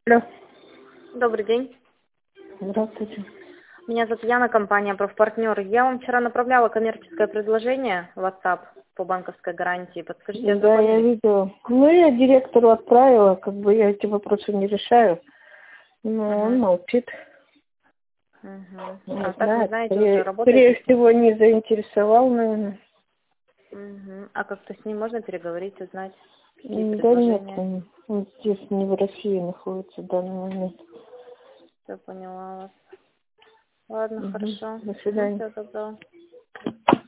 Алло. Добрый день. Здравствуйте. Меня зовут Яна, компания «Профпартнер». Я вам вчера направляла коммерческое предложение в WhatsApp по банковской гарантии. Подскажите, Да, я ознакомились? видела. Ну, я директору отправила, я эти вопросы не решаю. Но он Угу. молчит. Угу. Не А так вы знаю. знаете, уже Скорее работаете с ним? всего, не заинтересовал, наверное. Угу. А как-то с ним можно переговорить, узнать, какие Да нет, предложения? он здесь не в России находится в данный момент. Все поняла вас. Ладно, Угу. хорошо. До Ну, свидания. все, тогда.